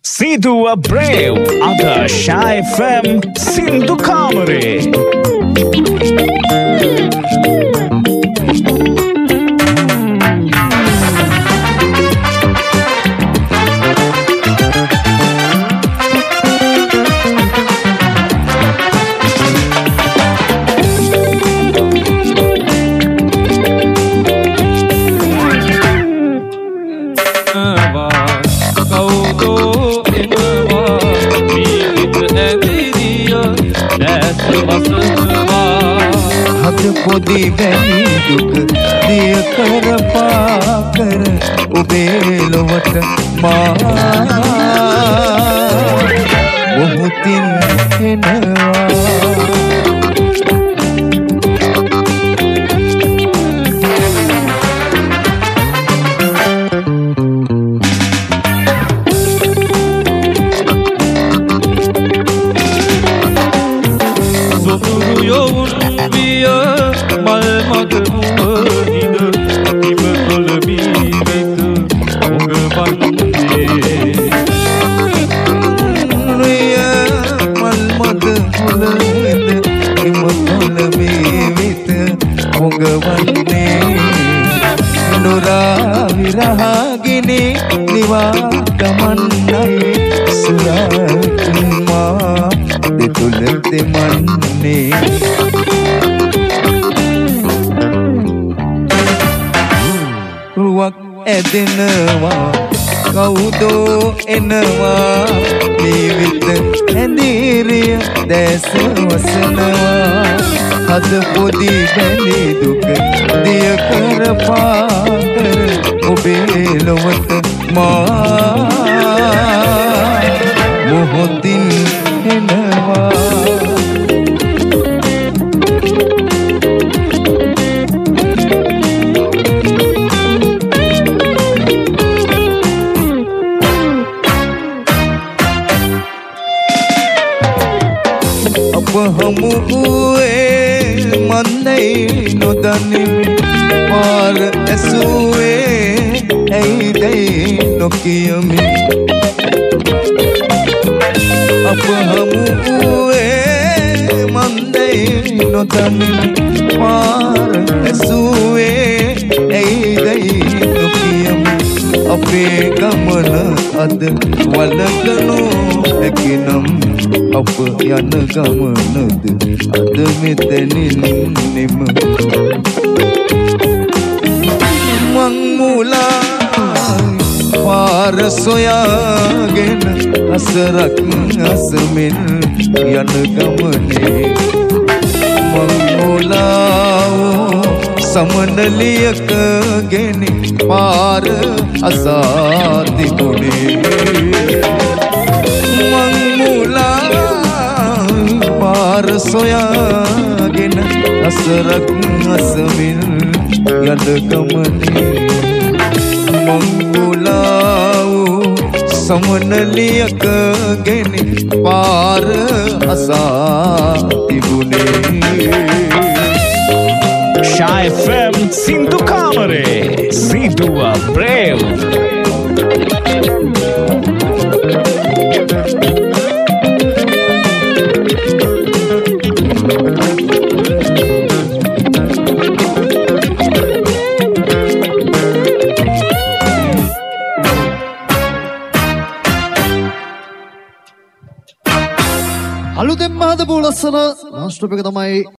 Sidhu Abreu, ada Shy FM Sindhu Kamare. පොඩි වැනි දුක දිය කරපා කර ඔබේ ලොවට මා මොහොතින් එනවා විරහගිනි නිවා ගමන්නයි සුරාතුමා දෙතුල දෙමන්නේ රුවක් ඇදෙනවා කවුදෝ එනවා ජීවිත ඇඳීරිය දැස වසනවා හද පොඩි බැලි දුක දිය කරපා කර ඔබේ ලොවට මා මොහොතින් එනවා අප හමු වූයේ මන්දයි නොදනිමි පාර ඇසුවේ ඇයිදයි නොකියමි අප හමු වූයේ මන්දයි නොදනිමි පාර ඇසුවේ ඇයිදයි නොකියමි අපේ ගමන අද වලකනු හැකිනම් අප යන ගමනද අද මෙතනින් නෙම මං මුලා පාර සොයාගෙන අසරක් අසමින් යන ගමනේ මං මුලා සමනලියක ගෙන පාර අසා තිබුණේ මං මුලා පාර සොයාගෙන අසරක් අසමින් යන ගමනේ මං මුලා සමනලියක ගෙන පාර අසා තිබුණේ Shy FM Sindhu Kamare. Sidhu Abreu. අලුතෙන්ම හදපු ලස්සන මාස්ටර් එක තමයි